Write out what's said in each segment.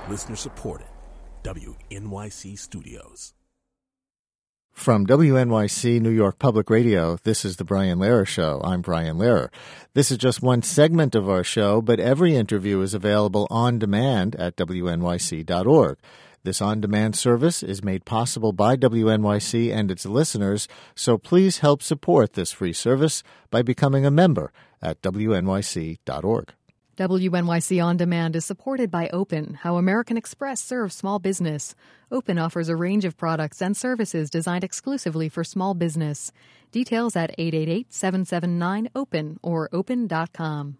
Listener supported. WNYC Studios. From WNYC New York Public Radio, this is The Brian Lehrer Show. I'm Brian Lehrer. This is just one segment of our show, but every interview is available on demand at WNYC.org. This on-demand service is made possible by WNYC and its listeners, so please help support this free service by becoming a member at WNYC.org. WNYC On Demand is supported by Open, how American Express serves small business. Open offers a range of products and services designed exclusively for small business. Details at 888-779-OPEN or open.com.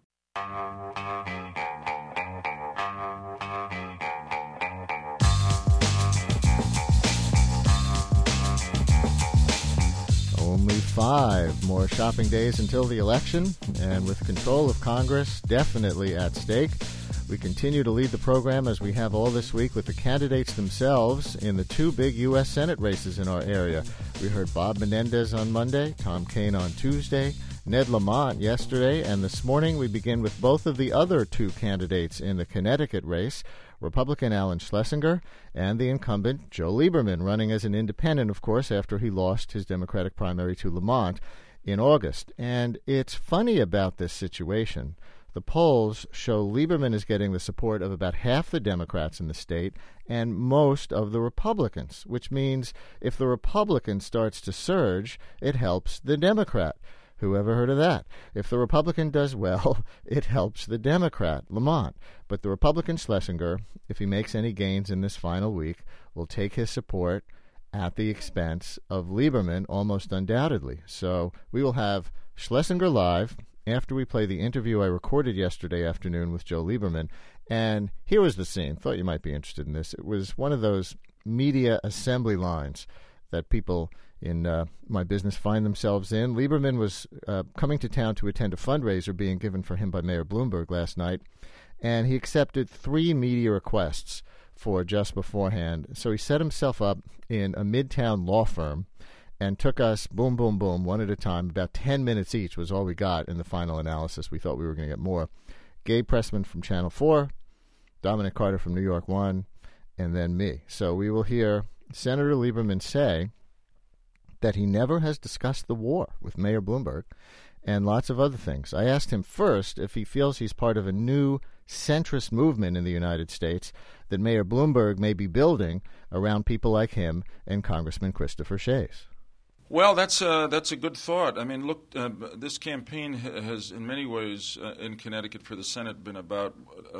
Only 5 more shopping days until the election, and with control of Congress definitely at stake, we continue to lead the program as we have all this week with the candidates themselves in the 2 big U.S. Senate races in our area. We heard Bob Menendez on Monday, Tom Kean on Tuesday, Ned Lamont yesterday, and this morning we begin with both of the other 2 candidates in the Connecticut race, Republican Alan Schlesinger and the incumbent Joe Lieberman, running as an independent, of course, after he lost his Democratic primary to Lamont in August. And it's funny about this situation. The polls show Lieberman is getting the support of about half the Democrats in the state and most of the Republicans, which means if the Republican starts to surge, it helps the Democrat. Who ever heard of that? If the Republican does well, it helps the Democrat, Lamont. But the Republican Schlesinger, if he makes any gains in this final week, will take his support at the expense of Lieberman almost undoubtedly. So we will have Schlesinger live after we play the interview I recorded yesterday afternoon with Joe Lieberman. And here was the scene. Thought you might be interested in this. It was one of those media assembly lines that people in my business find themselves in. Lieberman was coming to town to attend a fundraiser being given for him by Mayor Bloomberg last night, and he accepted 3 media requests for just beforehand. So he set himself up in a midtown law firm and took us boom, boom, boom, one at a time. About 10 minutes each was all we got in the final analysis. We thought we were going to get more. Gabe Pressman from Channel 4, Dominic Carter from New York 1, and then me. So we will hear Senator Lieberman say that he never has discussed the war with Mayor Bloomberg and lots of other things. I asked him first if he feels he's part of a new centrist movement in the United States that Mayor Bloomberg may be building around people like him and Congressman Christopher Shays. Well, that's a good thought. I mean, look, this campaign has in many ways in Connecticut for the Senate been about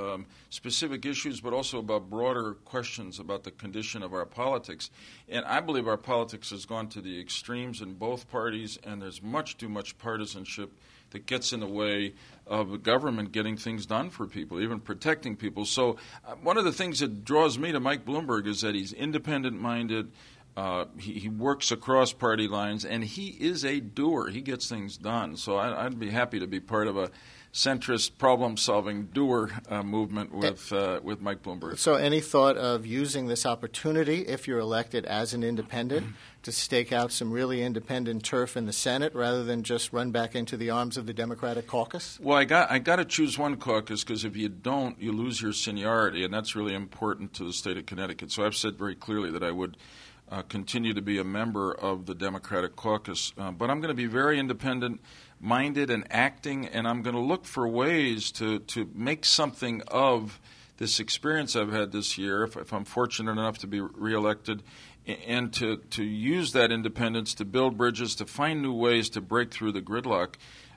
specific issues, but also about broader questions about the condition of our politics. And I believe our politics has gone to the extremes in both parties, and there's much too much partisanship that gets in the way of the government getting things done for people, even protecting people. So one of the things that draws me to Mike Bloomberg is that he's independent-minded. He works across party lines, and he is a doer. He gets things done. So I'd be happy to be part of a centrist, problem-solving doer movement with Mike Bloomberg. So any thought of using this opportunity, if you're elected as an independent, to stake out some really independent turf in the Senate rather than just run back into the arms of the Democratic caucus? Well, I got to choose one caucus because if you don't, you lose your seniority, and that's really important to the state of Connecticut. So I've said very clearly that I would continue to be a member of the Democratic caucus. But I'm going to be very independent-minded and acting, and I'm going to look for ways to make something of this experience I've had this year, if I'm fortunate enough to be reelected, and to use that independence to build bridges, to find new ways to break through the gridlock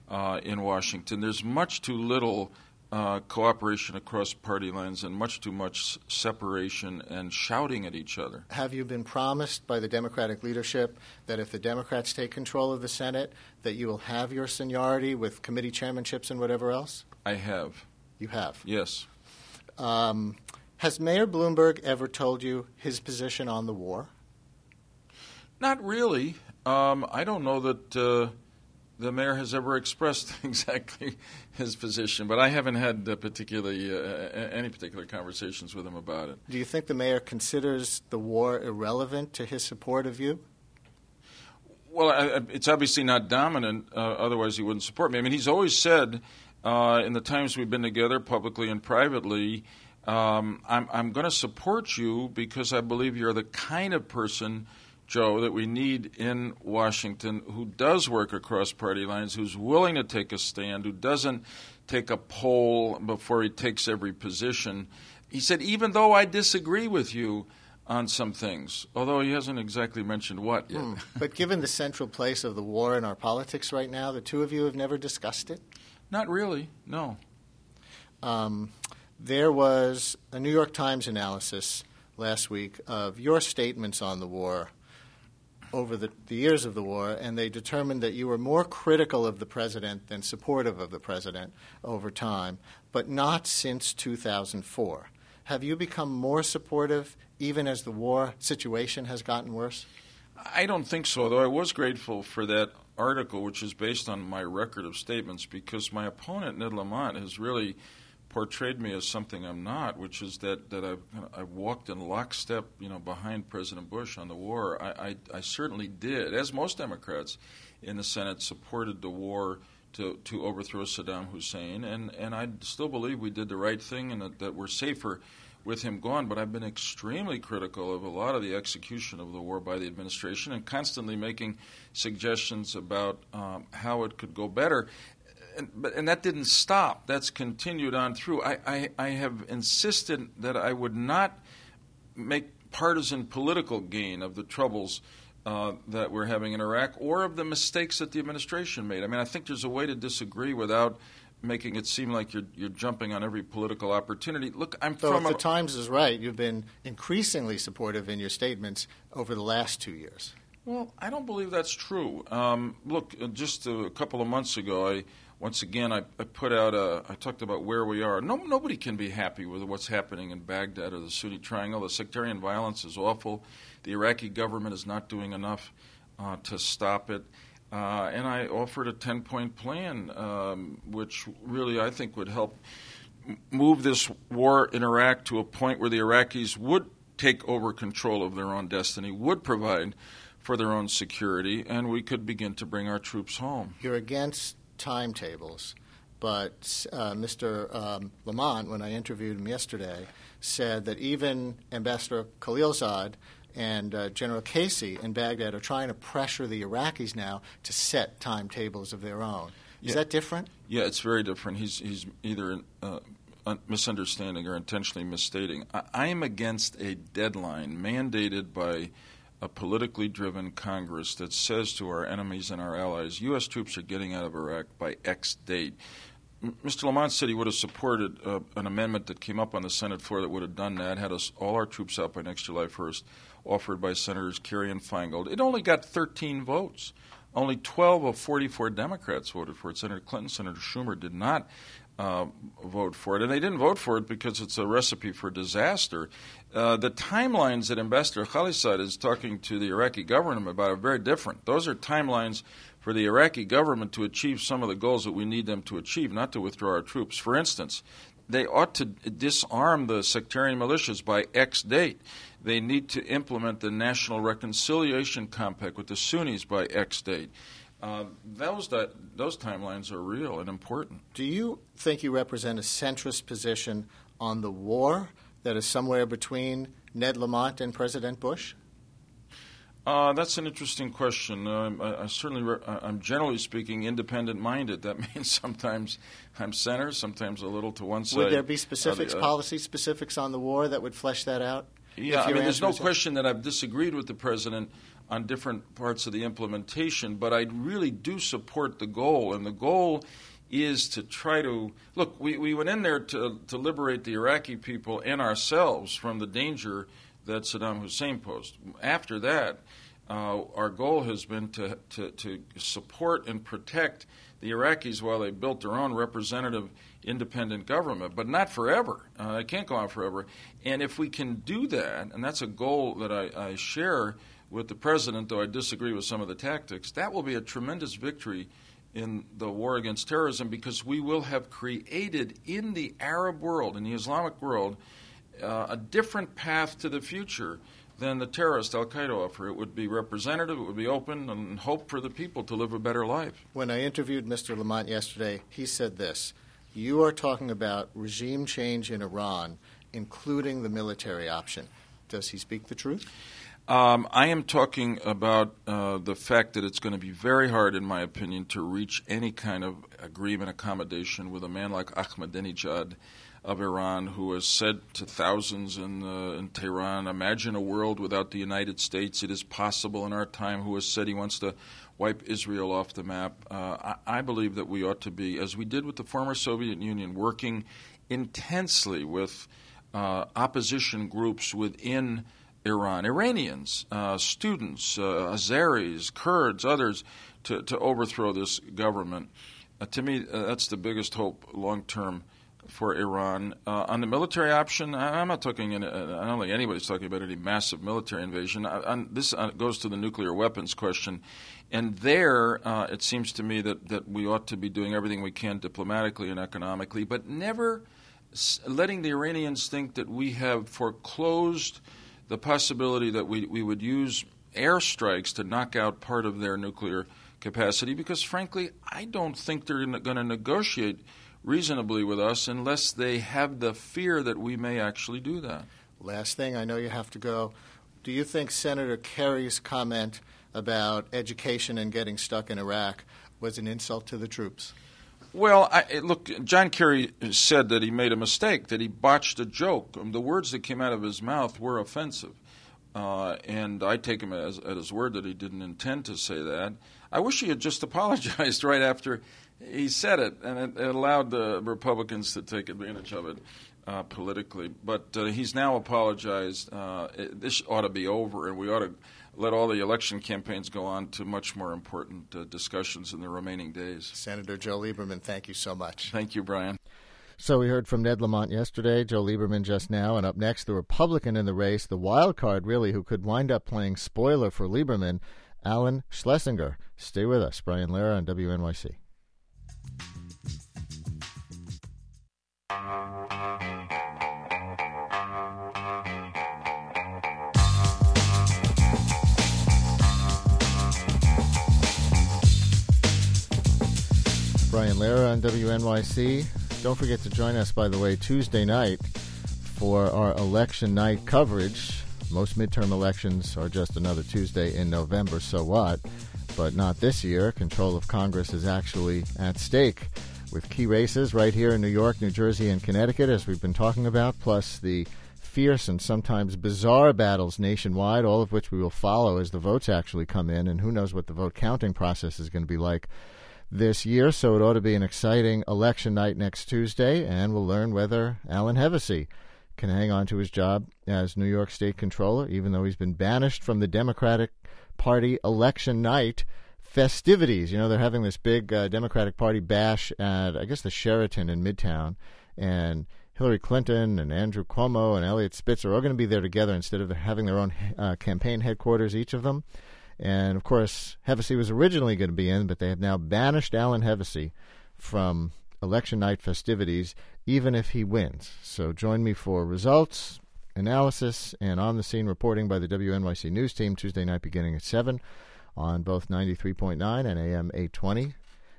in Washington. There's much too little cooperation across party lines and much too much separation and shouting at each other. Have you been promised by the Democratic leadership that if the Democrats take control of the Senate, that you will have your seniority with committee chairmanships and whatever else? I have. You have? Yes. Has Mayor Bloomberg ever told you his position on the war? Not really. I don't know that the mayor has ever expressed exactly his position, but I haven't had any particular conversations with him about it. Do you think the mayor considers the war irrelevant to his support of you? Well, it's obviously not dominant, otherwise he wouldn't support me. I mean, he's always said in the times we've been together, publicly and privately, I'm going to support you because I believe you're the kind of person, Joe, that we need in Washington, who does work across party lines, who's willing to take a stand, who doesn't take a poll before he takes every position. He said, even though I disagree with you on some things, although he hasn't exactly mentioned what yet. But given the central place of the war in our politics right now, the two of you have never discussed it? Not really, no. There was a New York Times analysis last week of your statements on the war over the years of the war, and they determined that you were more critical of the president than supportive of the president over time, but not since 2004. Have you become more supportive even as the war situation has gotten worse? I don't think so, though I was grateful for that article, which is based on my record of statements, because my opponent, Ned Lamont, has really portrayed me as something I'm not, which is that I've walked in lockstep, behind President Bush on the war. I certainly did, as most Democrats in the Senate supported the war to overthrow Saddam Hussein, and I still believe we did the right thing and that we're safer with him gone. But I've been extremely critical of a lot of the execution of the war by the administration and constantly making suggestions about how it could go better. And that didn't stop. That's continued on through. I have insisted that I would not make partisan political gain of the troubles that we're having in Iraq or of the mistakes that the administration made. I mean, I think there's a way to disagree without making it seem like you're jumping on every political opportunity. Look, if the Times is right, you've been increasingly supportive in your statements over the last 2 years. Well, I don't believe that's true. Look, just a couple of months ago, I put out I talked about where we are. Nobody can be happy with what's happening in Baghdad or the Sunni Triangle. The sectarian violence is awful. The Iraqi government is not doing enough to stop it. And I offered a 10-point plan, which really I think would help move this war in Iraq to a point where the Iraqis would take over control of their own destiny, would provide for their own security, and we could begin to bring our troops home. You're against timetables, but Mr. Lamont, when I interviewed him yesterday, said that even Ambassador Khalilzad and General Casey in Baghdad are trying to pressure the Iraqis now to set timetables of their own. Is that different? Yeah, it's very different. He's either misunderstanding or intentionally misstating. I am against a deadline mandated by a politically driven Congress that says to our enemies and our allies, U.S. troops are getting out of Iraq by X date. Mr. Lamont said he would have supported an amendment that came up on the Senate floor that would have done that, had all our troops out by next July 1st, offered by Senators Kerry and Feingold. It only got 13 votes. Only 12 of 44 Democrats voted for it. Senator Clinton, Senator Schumer did not vote for it. And they didn't vote for it because it's a recipe for disaster. The timelines that Ambassador Khalilzad is talking to the Iraqi government about are very different. Those are timelines for the Iraqi government to achieve some of the goals that we need them to achieve, not to withdraw our troops. For instance, they ought to disarm the sectarian militias by X date. They need to implement the National Reconciliation Compact with the Sunnis by X date. Those timelines are real and important. Do you think you represent a centrist position on the war that is somewhere between Ned Lamont and President Bush? That's an interesting question. I'm generally speaking independent-minded. That means sometimes I'm center, sometimes a little to one side. Would there be policy specifics on the war that would flesh that out? Yeah, there's no question that I've disagreed with the president on different parts of the implementation, but I really do support the goal, and the goal is to try to – look, we went in there to liberate the Iraqi people and ourselves from the danger that Saddam Hussein posed. After that, our goal has been to support and protect the Iraqis while they built their own representative independent government, but not forever. It can't go on forever. And if we can do that, and that's a goal that I share with the president, though I disagree with some of the tactics, that will be a tremendous victory in the war against terrorism, because we will have created in the Arab world, in the Islamic world, a different path to the future than the terrorist Al-Qaeda offer. It would be representative, it would be open, and hope for the people to live a better life. When I interviewed Mr. Lamont yesterday, he said this: you are talking about regime change in Iran, including the military option. Does he speak the truth? I am talking about the fact that it's going to be very hard, in my opinion, to reach any kind of agreement, accommodation with a man like Ahmadinejad of Iran, who has said to thousands in Tehran, imagine a world without the United States. It is possible in our time, who has said he wants to wipe Israel off the map. I believe that we ought to be, as we did with the former Soviet Union, working intensely with opposition groups within Iran, Iranians, students, Azeris, Kurds, others, to overthrow this government. To me, that's the biggest hope long-term for Iran. On the military option, I'm not talking, I don't think anybody's talking about any massive military invasion. This goes to the nuclear weapons question. And there, it seems to me that we ought to be doing everything we can diplomatically and economically, but never letting the Iranians think that we have foreclosed the possibility that we would use airstrikes to knock out part of their nuclear capacity, because frankly, I don't think they're going to negotiate reasonably with us unless they have the fear that we may actually do that. Last thing, I know you have to go. Do you think Senator Kerry's comment about education and getting stuck in Iraq was an insult to the troops? Well, look, John Kerry said that he made a mistake, that he botched a joke. The words that came out of his mouth were offensive. And I take him at his word that he didn't intend to say that. I wish he had just apologized right after he said it, and it allowed the Republicans to take advantage of it politically. But he's now apologized. This ought to be over, and we ought to let all the election campaigns go on to much more important discussions in the remaining days. Senator Joe Lieberman, thank you so much. Thank you, Brian. So we heard from Ned Lamont yesterday, Joe Lieberman just now, and up next, the Republican in the race, the wild card, really, who could wind up playing spoiler for Lieberman, Alan Schlesinger. Stay with us. Brian Lehrer on WNYC. Brian Lehrer on WNYC. Don't forget to join us, by the way, Tuesday night for our election night coverage. Most midterm elections are just another Tuesday in November, so what? But not this year. Control of Congress is actually at stake, with key races right here in New York, New Jersey, and Connecticut, as we've been talking about, plus the fierce and sometimes bizarre battles nationwide, all of which we will follow as the votes actually come in, and who knows what the vote counting process is going to be like this year. So it ought to be an exciting election night next Tuesday, and we'll learn whether Alan Hevesi can hang on to his job as New York State Controller, even though he's been banished from the Democratic Party election night festivities. You know, they're having this big Democratic Party bash at, I guess, the Sheraton in Midtown, and Hillary Clinton and Andrew Cuomo and Eliot Spitzer are all going to be there together instead of having their own campaign headquarters, each of them. And, of course, Hevesi was originally going to be in, but they have now banished Alan Hevesi from election night festivities, even if he wins. So join me for results, analysis, and on-the-scene reporting by the WNYC News team Tuesday night beginning at 7 on both 93.9 and AM 820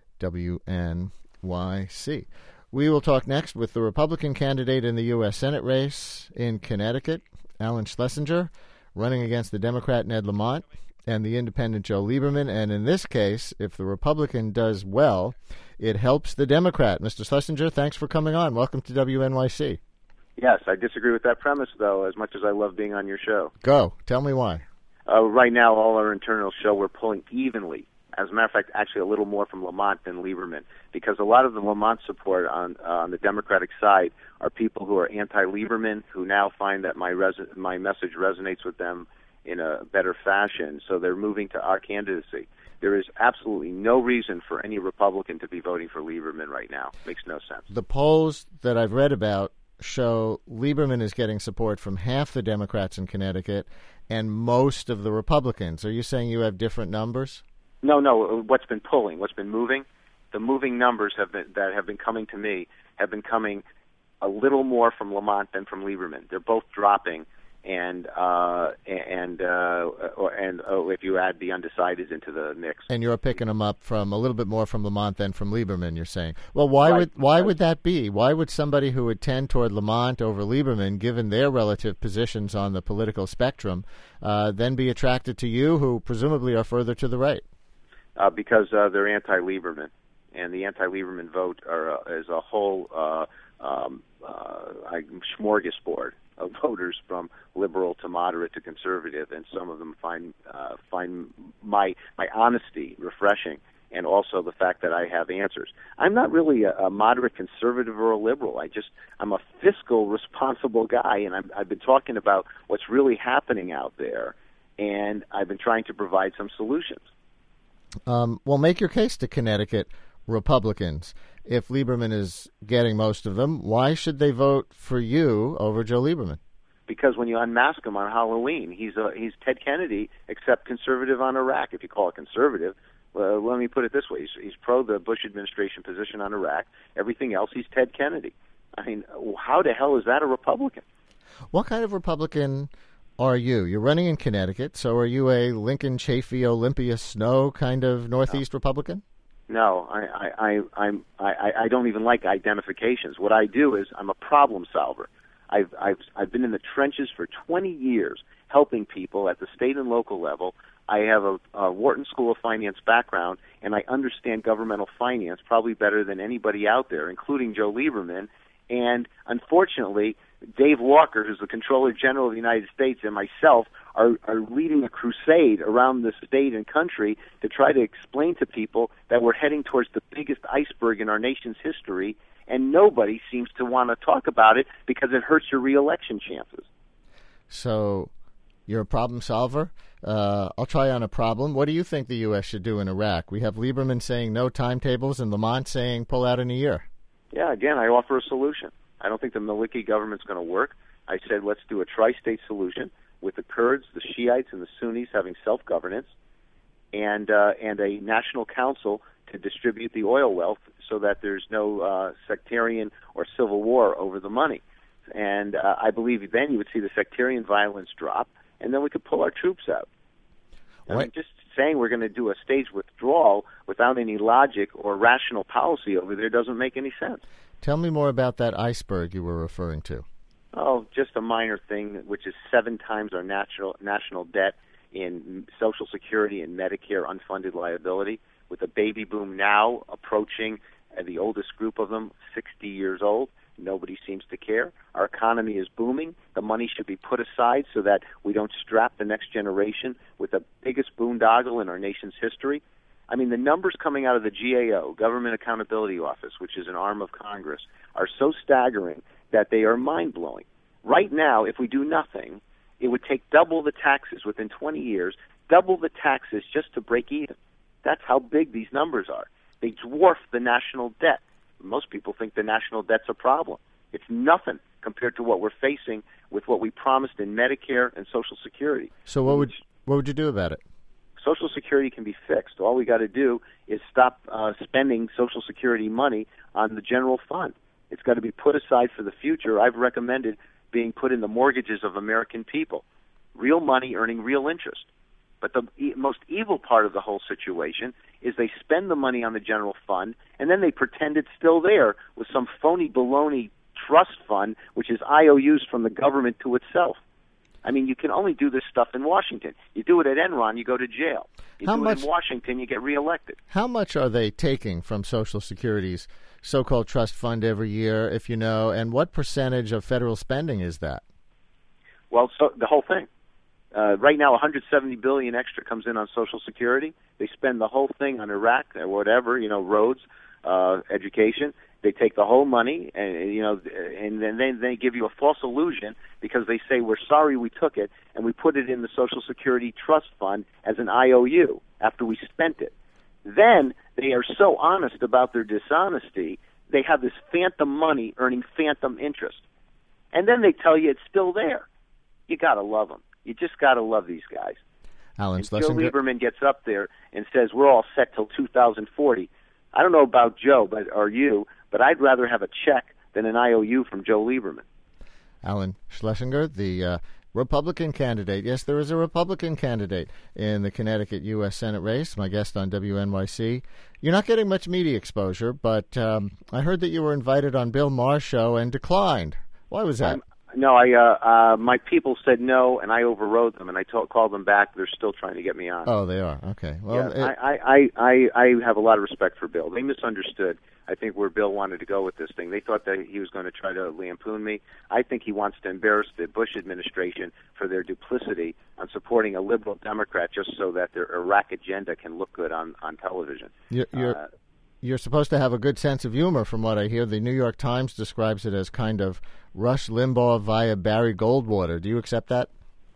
WNYC. We will talk next with the Republican candidate in the U.S. Senate race in Connecticut, Alan Schlesinger, running against the Democrat Ned Lamont and the independent Joe Lieberman. And in this case, if the Republican does well, it helps the Democrat. Mr. Schlesinger, thanks for coming on. Welcome to WNYC. Yes, I disagree with that premise, though, as much as I love being on your show. Go. Tell me why. Right now, all our internals show we're pulling evenly. As a matter of fact, actually a little more from Lamont than Lieberman, because a lot of the Lamont support on the Democratic side are people who are anti-Lieberman, who now find that my message resonates with them in a better fashion, so they're moving to our candidacy. There is absolutely no reason for any Republican to be voting for Lieberman right now. Makes no sense. The polls that I've read about show Lieberman is getting support from half the Democrats in Connecticut and most of the Republicans. Are you saying you have different numbers? No. What's been moving, the moving numbers that have been coming to me have been coming a little more from Lamont than from Lieberman. They're both dropping, and if you add the undecideds into the mix. And you're picking them up from a little bit more from Lamont than from Lieberman, you're saying. Well, why would that be? Why would somebody who would tend toward Lamont over Lieberman, given their relative positions on the political spectrum, then be attracted to you, who presumably are further to the right? Because they're anti-Lieberman, and the anti-Lieberman vote is a whole smorgasbord of voters from liberal to moderate to conservative, and some of them find my honesty refreshing, and also the fact that I have answers. I'm not really a moderate conservative or a liberal. I'm a fiscal responsible guy, and I've been talking about what's really happening out there, and I've been trying to provide some solutions. Well, make your case to Connecticut Republicans. If Lieberman is getting most of them, why should they vote for you over Joe Lieberman? Because when you unmask him on Halloween, he's Ted Kennedy, except conservative on Iraq, if you call it conservative. Let me put it this way. He's pro the Bush administration position on Iraq. Everything else, he's Ted Kennedy. I mean, how the hell is that a Republican? What kind of Republican are you? You're running in Connecticut, so are you a Lincoln Chafee, Olympia Snow kind of Northeast Republican? No, I don't even like identifications. What I do is I'm a problem solver. I've been in the trenches for 20 years helping people at the state and local level. I have a Wharton School of Finance background, and I understand governmental finance probably better than anybody out there, including Joe Lieberman. And unfortunately, Dave Walker, who's the Comptroller General of the United States, and myself are leading a crusade around the state and country to try to explain to people that we're heading towards the biggest iceberg in our nation's history, and nobody seems to want to talk about it because it hurts your re-election chances. So you're a problem solver? I'll try on a problem. What do you think the U.S. should do in Iraq? We have Lieberman saying no timetables and Lamont saying pull out in a year. Yeah, again, I offer a solution. I don't think the Maliki government's going to work. I said let's do a tri-state solution with the Kurds, the Shiites, and the Sunnis having self-governance, and a national council to distribute the oil wealth so that there's no sectarian or civil war over the money. And I believe then you would see the sectarian violence drop, and then we could pull our troops out. I mean, just saying we're going to do a staged withdrawal without any logic or rational policy over there doesn't make any sense. Tell me more about that iceberg you were referring to. Oh, just a minor thing, which is 7 times our national debt in Social Security and Medicare unfunded liability, with a baby boom now approaching the oldest group of them, 60 years old. Nobody seems to care. Our economy is booming. The money should be put aside so that we don't strap the next generation with the biggest boondoggle in our nation's history. I mean, the numbers coming out of the GAO, Government Accountability Office, which is an arm of Congress, are so staggering that they are mind-blowing. Right now, if we do nothing, it would take double the taxes within 20 years, double the taxes just to break even. That's how big these numbers are. They dwarf the national debt. Most people think the national debt's a problem. It's nothing compared to what we're facing with what we promised in Medicare and Social Security. So what would you do about it? Social Security can be fixed. All we got to do is stop spending Social Security money on the general fund. It's got to be put aside for the future. I've recommended being put in the mortgages of American people. Real money earning real interest. But the most evil part of the whole situation is they spend the money on the general fund, and then they pretend it's still there with some phony baloney trust fund, which is IOUs from the government to itself. I mean, you can only do this stuff in Washington. You do it at Enron, you go to jail. You do it in Washington, you get reelected. How much are they taking from Social Security's so-called trust fund every year, if you know, and what percentage of federal spending is that? Well, so the whole thing. Right now, $170 billion extra comes in on Social Security. They spend the whole thing on Iraq or whatever, roads, education. They take the whole money, and then they give you a false illusion because they say we're sorry we took it, and we put it in the Social Security Trust Fund as an IOU after we spent it. Then they are so honest about their dishonesty, they have this phantom money earning phantom interest, and then they tell you it's still there. You gotta love them. You just got to love these guys. Alan Joe Lieberman gets up there and says we're all set till 2040. I don't know about Joe or you, but I'd rather have a check than an IOU from Joe Lieberman. Alan Schlesinger, the Republican candidate. Yes, there is a Republican candidate in the Connecticut U.S. Senate race, my guest on WNYC. You're not getting much media exposure, but I heard that you were invited on Bill Maher's show and declined. Why was that? No, my people said no, and I overrode them, and I called them back. They're still trying to get me on. Oh, they are? Okay. Well, yeah, I have a lot of respect for Bill. They misunderstood, I think, where Bill wanted to go with this thing. They thought that he was going to try to lampoon me. I think he wants to embarrass the Bush administration for their duplicity on supporting a liberal Democrat just so that their Iraq agenda can look good on television. You're supposed to have a good sense of humor, from what I hear. The New York Times describes it as kind of Rush Limbaugh via Barry Goldwater. Do you accept that?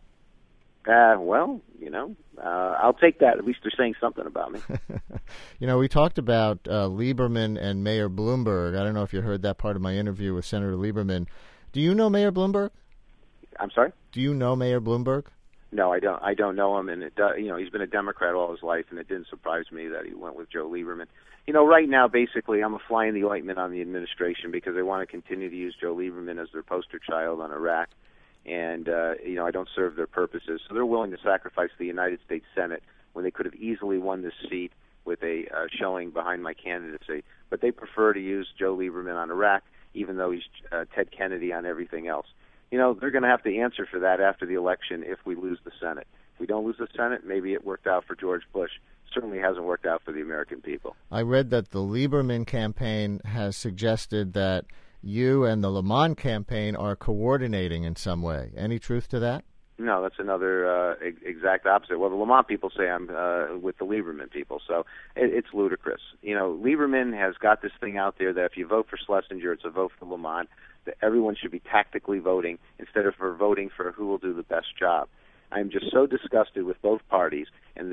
Well, I'll take that. At least they're saying something about me. We talked about Lieberman and Mayor Bloomberg. I don't know if you heard that part of my interview with Senator Lieberman. Do you know Mayor Bloomberg? I'm sorry? Do you know Mayor Bloomberg? No, I don't. I don't know him, and he's been a Democrat all his life, and it didn't surprise me that he went with Joe Lieberman. Right now, basically, I'm a fly in the ointment on the administration because they want to continue to use Joe Lieberman as their poster child on Iraq, and I don't serve their purposes. So they're willing to sacrifice the United States Senate when they could have easily won this seat with a showing behind my candidacy. But they prefer to use Joe Lieberman on Iraq, even though he's Ted Kennedy on everything else. They're going to have to answer for that after the election if we lose the Senate. If we don't lose the Senate, maybe it worked out for George Bush. Certainly hasn't worked out for the American people. I read that the Lieberman campaign has suggested that you and the Lamont campaign are coordinating in some way. Any truth to that? No, that's another exact opposite. Well, the Lamont people say I'm with the Lieberman people, so it's ludicrous. Lieberman has got this thing out there that if you vote for Schlesinger, it's a vote for Lamont, that everyone should be tactically voting instead of voting for who will do the best job. I'm just so disgusted with both parties and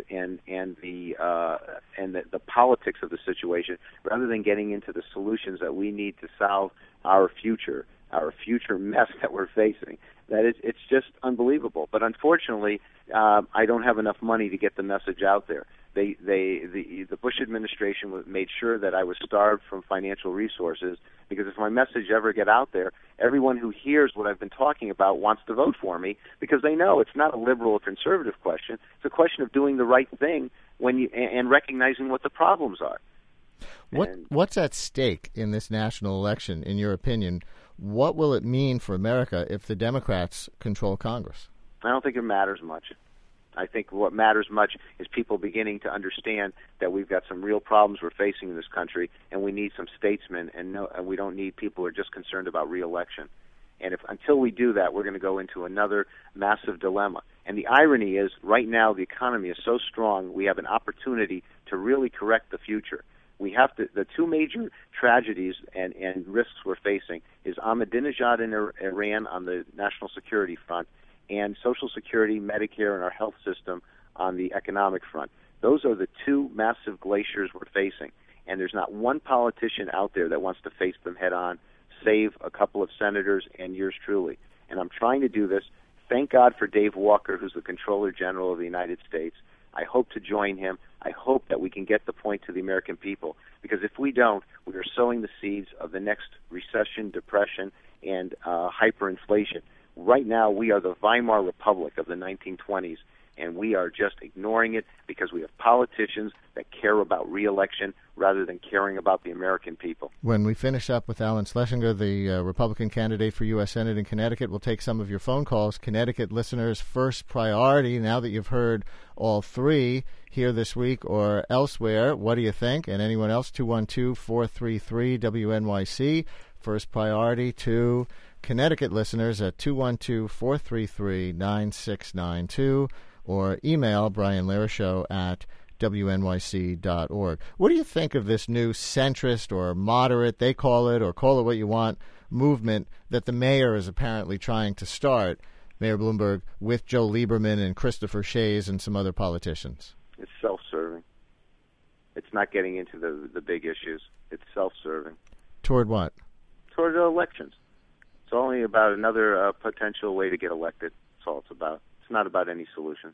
the politics of the situation, rather than getting into the solutions that we need to solve our future mess that we're facing. It's just unbelievable. But unfortunately, I don't have enough money to get the message out there. The Bush administration made sure that I was starved from financial resources, because if my message ever get out there, everyone who hears what I've been talking about wants to vote for me, because they know it's not a liberal or conservative question. It's a question of doing the right thing and recognizing what the problems are. What's at stake in this national election, in your opinion? What will it mean for America if the Democrats control Congress? I don't think it matters much. I think what matters much is people beginning to understand that we've got some real problems we're facing in this country, and we need some statesmen, and we don't need people who are just concerned about re-election. And until we do that, we're going to go into another massive dilemma. And the irony is, right now, the economy is so strong, we have an opportunity to really correct the future. We have to. The two major tragedies and risks we're facing is Ahmadinejad in Iran on the national security front, and Social Security, Medicare, and our health system on the economic front. Those are the two massive glaciers we're facing, and there's not one politician out there that wants to face them head on, save a couple of senators and yours truly. And I'm trying to do this. Thank God for Dave Walker, who's the Comptroller General of the United States. I hope to join him. I hope that we can get the point to the American people, because if we don't, we are sowing the seeds of the next recession, depression, and hyperinflation. Right now, we are the Weimar Republic of the 1920s, and we are just ignoring it because we have politicians that care about re-election rather than caring about the American people. When we finish up with Alan Schlesinger, the Republican candidate for U.S. Senate in Connecticut, we'll take some of your phone calls. Connecticut listeners' first priority, now that you've heard all three here this week or elsewhere, what do you think? And anyone else, 212-433-WNYC. First priority to Connecticut listeners at 212-433-9692, or email Brian Larishow at WNYC.org. What do you think of this new centrist or moderate, they call it, or call it what you want, movement that the mayor is apparently trying to start, Mayor Bloomberg, with Joe Lieberman and Christopher Shays and some other politicians? It's self-serving. It's not getting into the big issues. It's self-serving. Toward what? Toward the elections. It's only about another potential way to get elected. That's all it's about. It's not about any solutions.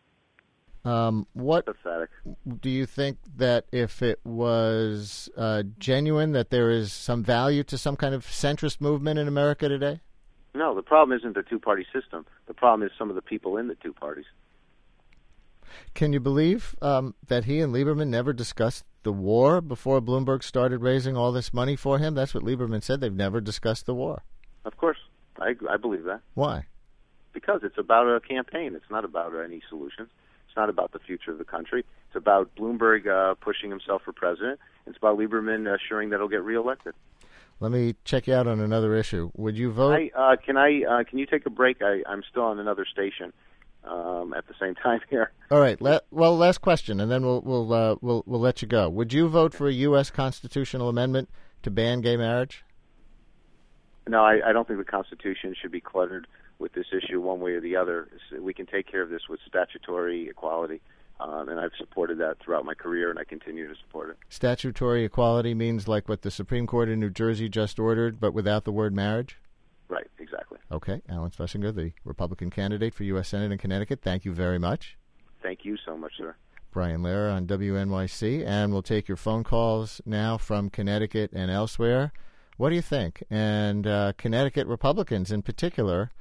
What pathetic. Do you think that if it was genuine, that there is some value to some kind of centrist movement in America today? No, the problem isn't the two-party system. The problem is some of the people in the two parties. Can you believe that he and Lieberman never discussed the war before Bloomberg started raising all this money for him? That's what Lieberman said. They've never discussed the war. Of course. I believe that. Why? Because it's about a campaign. It's not about any solutions. It's not about the future of the country. It's about Bloomberg pushing himself for president. It's about Lieberman assuring that he'll get reelected. Let me check you out on another issue. Would you vote? Can you take a break? I'm still on another station at the same time here. All right. Last question, and then we'll let you go. Would you vote for a U.S. constitutional amendment to ban gay marriage? No, I don't think the Constitution should be cluttered with this issue one way or the other. We can take care of this with statutory equality, and I've supported that throughout my career, and I continue to support it. Statutory equality means like what the Supreme Court in New Jersey just ordered, but without the word marriage? Right, exactly. Okay. Alan Schlesinger, the Republican candidate for U.S. Senate in Connecticut, thank you very much. Thank you so much, sir. Brian Lehrer on WNYC, and we'll take your phone calls now from Connecticut and elsewhere. What do you think? And Connecticut Republicans in particular,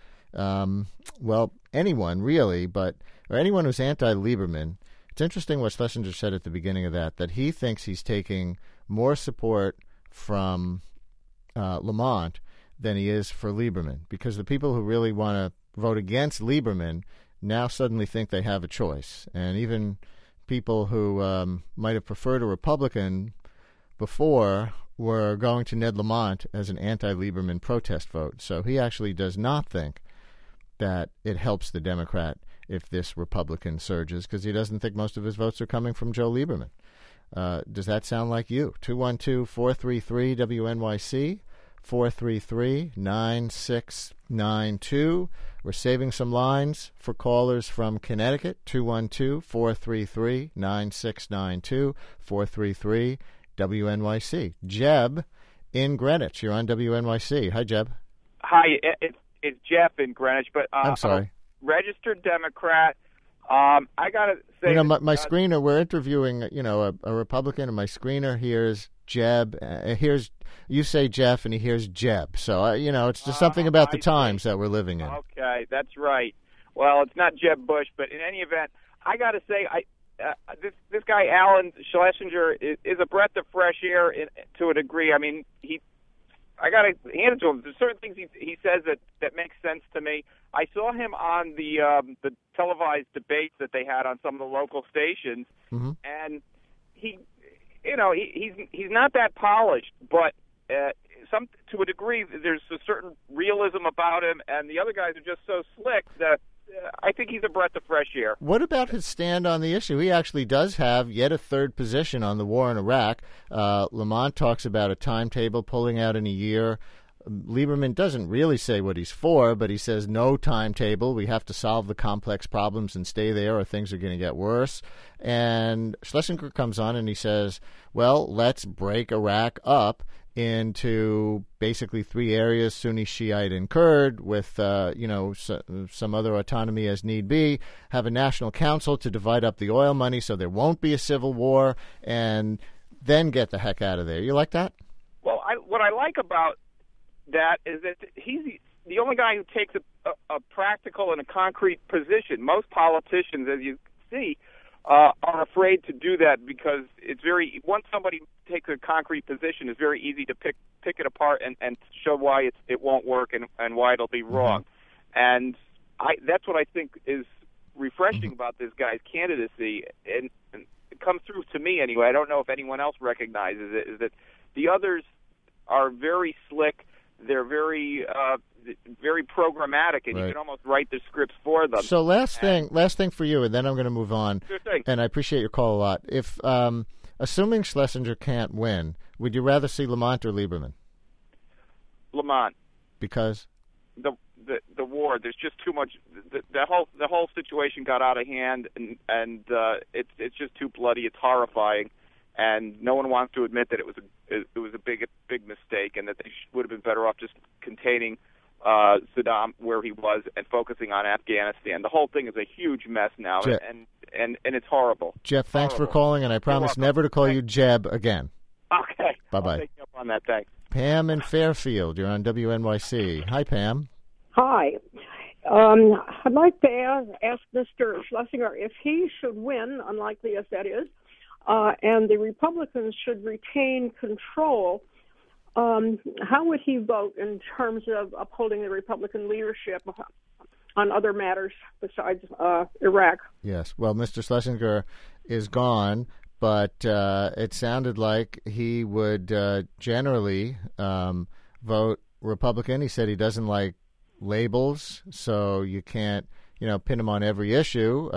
anyone really, or anyone who's anti-Lieberman. It's interesting what Schlesinger said at the beginning of that he thinks he's taking more support from Lamont than he is for Lieberman, because the people who really want to vote against Lieberman now suddenly think they have a choice. And even people who might have preferred a Republican before were going to Ned Lamont as an anti-Lieberman protest vote. So he actually does not think that it helps the Democrat if this Republican surges, because he doesn't think most of his votes are coming from Joe Lieberman. Does that sound like you? 212-433-WNYC, 433-9692. We're saving some lines for callers from Connecticut, 212-433-9692, 433-WNYC. Jeb in Greenwich. You're on WNYC. Hi, Jeb. Hi, it's Jeff in Greenwich, but I'm sorry. I'm a registered Democrat. I gotta say, my screener. We're interviewing, a Republican, and my screener hears Jeb. You say Jeff, and he hears Jeb. So it's just something about the times that we're living in. Okay, that's right. Well, it's not Jeb Bush, but in any event, I gotta say, this guy Alan Schlesinger is a breath of fresh air to a degree. I mean, I got to hand it to him. There's certain things he says that makes sense to me. I saw him on the televised debates that they had on some of the local stations, and he's not that polished, but to a degree, there's a certain realism about him, and the other guys are just so slick that I think he's a breath of fresh air. What about his stand on the issue? He actually does have yet a third position on the war in Iraq. Lamont talks about a timetable pulling out in a year. Lieberman doesn't really say what he's for, but he says no timetable. We have to solve the complex problems and stay there or things are going to get worse. And Schlesinger comes on and he says, well, let's break Iraq up into basically three areas, Sunni, Shiite, and Kurd, with some other autonomy as need be, have a national council to divide up the oil money so there won't be a civil war, and then get the heck out of there. You like that? Well, what I like about that is that he's the only guy who takes a practical and a concrete position. Most politicians, as you see, are afraid to do that because it's once somebody takes a concrete position, it's very easy to pick it apart and show why it won't work and why it'll be wrong. And that's what I think is refreshing about this guy's candidacy, and it comes through to me anyway. I don't know if anyone else recognizes it, is that the others are very slick. They're very programmatic, and you can almost write the scripts for them. So last thing for you, and then I'm going to move on. Sure thing. And I appreciate your call a lot. If assuming Schlesinger can't win, would you rather see Lamont or Lieberman? Lamont. Because the war. There's just too much. The whole situation got out of hand, and it's just too bloody. It's horrifying. And no one wants to admit that it was a big mistake, and that they would have been better off just containing Saddam where he was and focusing on Afghanistan. The whole thing is a huge mess now, and it's horrible. Jeff, thanks for calling, and I promise never to call you Jeb again. Okay. Bye-bye. I'll take you up on that. Thanks. Pam in Fairfield, you're on WNYC. Hi, Pam. Hi. I'd like to ask Mr. Schlesinger if he should win, unlikely as that is, and the Republicans should retain control. How would he vote in terms of upholding the Republican leadership on other matters besides Iraq? Yes. Well, Mr. Schlesinger is gone, but it sounded like he would generally vote Republican. He said he doesn't like labels, so you can't, pin him on every issue.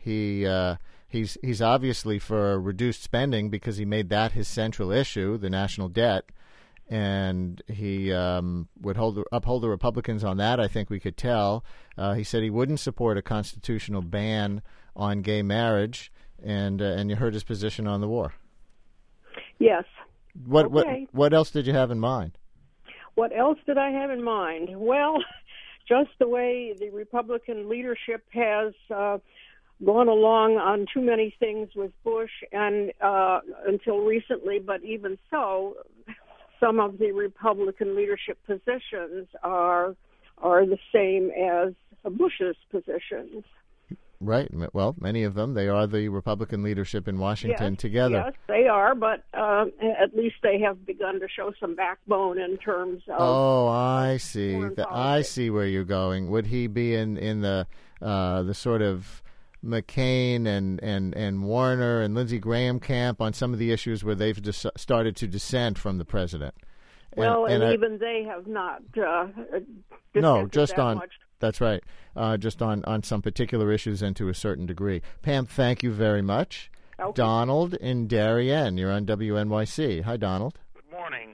He's obviously for reduced spending because he made that his central issue, the national debt, and he would uphold the Republicans on that. I think we could tell. He said he wouldn't support a constitutional ban on gay marriage, and you heard his position on the war. Yes. What else did you have in mind? What else did I have in mind? Well, just the way the Republican leadership has gone along on too many things with Bush and until recently, but even so, some of the Republican leadership positions are the same as Bush's positions. Right. Well, many of them, they are the Republican leadership in Washington together. Yes, they are, but at least they have begun to show some backbone in terms of... Oh, I see. I see where you're going. Would he be in the sort of McCain and Warner and Lindsey Graham camp on some of the issues where they've started to dissent from the president? Even they have not no, just that on much. That's right. Just on some particular issues and to a certain degree. Pam, thank you very much. Okay. Donald in Darien, you're on WNYC. Hi, Donald. Good morning.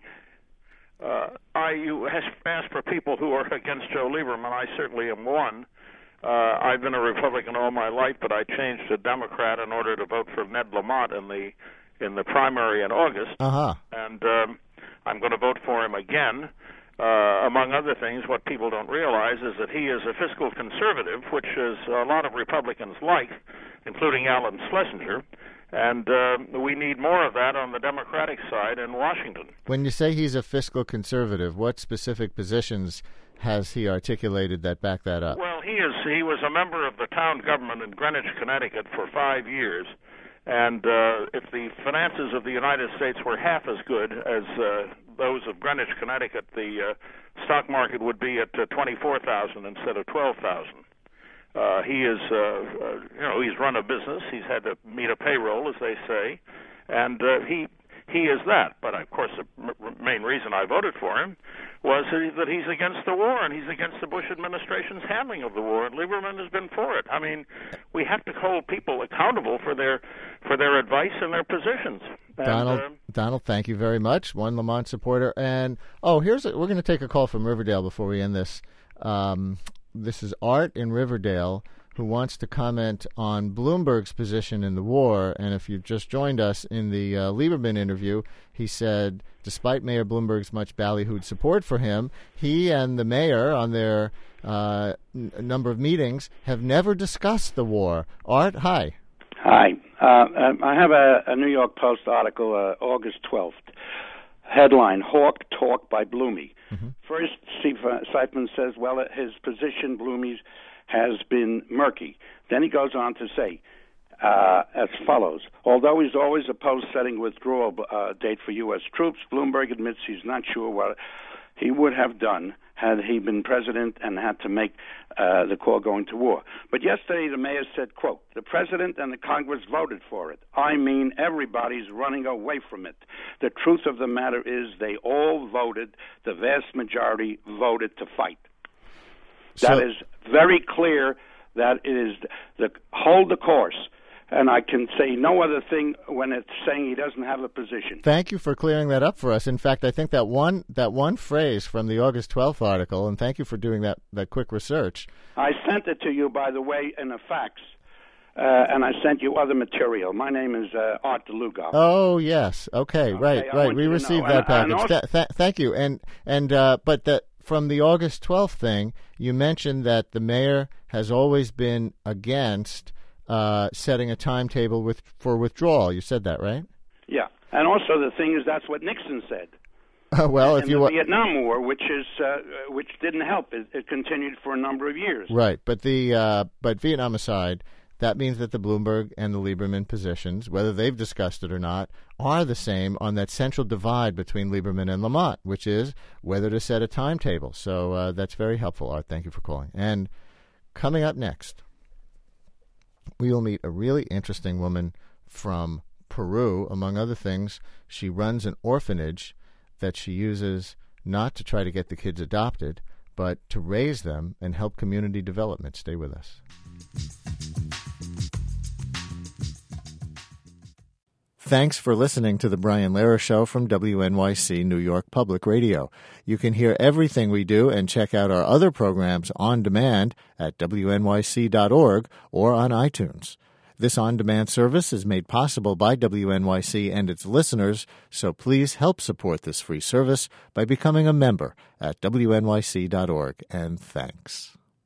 You asked for people who are against Joe Lieberman. I certainly am one. I've been a Republican all my life, but I changed to Democrat in order to vote for Ned Lamont in the primary in August. And I'm going to vote for him again. Among other things, what people don't realize is that he is a fiscal conservative, which is a lot of Republicans like, including Alan Schlesinger, and we need more of that on the Democratic side in Washington. When you say he's a fiscal conservative, what specific positions has he articulated that back that up? Well, he was a member of the town government in Greenwich, Connecticut for 5 years, and if the finances of the United States were half as good as those of Greenwich, Connecticut, the stock market would be at 24,000 instead of 12,000. He is, he's run a business. He's had to meet a payroll, as they say, and he is that. But of course, the main reason I voted for him was that he's against the war and he's against the Bush administration's handling of the war. And Lieberman has been for it. I mean, we have to hold people accountable for their advice and their positions. Donald, thank you very much. One Lamont supporter, and we're going to take a call from Riverdale before we end this. This is Art in Riverdale, who wants to comment on Bloomberg's position in the war. And if you've just joined us in the Lieberman interview, he said, despite Mayor Bloomberg's much ballyhooed support for him, he and the mayor on their number of meetings have never discussed the war. Art, hi. Hi. I have a New York Post article, August 12th. Headline, Hawk Talk by Bloomy. Mm-hmm. First, Steve Seifman says, well, his position, Bloomy's, has been murky. Then he goes on to say, as follows, although he's always opposed setting withdrawal date for U.S. troops, Bloomberg admits he's not sure what he would have done had he been president and had to make the call going to war. But yesterday the mayor said, quote, the president and the Congress voted for it. I mean, everybody's running away from it. The truth of the matter is they all voted, the vast majority voted to fight. That is very clear that it is hold the course. And I can say no other thing when it's saying he doesn't have a position. Thank you for clearing that up for us. In fact, I think that one phrase from the August 12th article, and thank you for doing that quick research. I sent it to you, by the way, in a fax, and I sent you other material. My name is Art DeLugo. Oh, yes. Okay, right. We received that package. Thank you. But from the August 12th thing, you mentioned that the mayor has always been against setting a timetable for withdrawal. You said that, right? Yeah. And also the thing is that's what Nixon said. Well, if and you the Vietnam War, which didn't help, it continued for a number of years. Right, but Vietnam aside, that means that the Bloomberg and the Lieberman positions, whether they've discussed it or not, are the same on that central divide between Lieberman and Lamont, which is whether to set a timetable. So that's very helpful, Art. Thank you for calling. And coming up next, we will meet a really interesting woman from Peru. Among other things, she runs an orphanage that she uses not to try to get the kids adopted, but to raise them and help community development. Stay with us. Thanks for listening to The Brian Lehrer Show from WNYC New York Public Radio. You can hear everything we do and check out our other programs on demand at wnyc.org or on iTunes. This on-demand service is made possible by WNYC and its listeners, so please help support this free service by becoming a member at wnyc.org, and thanks.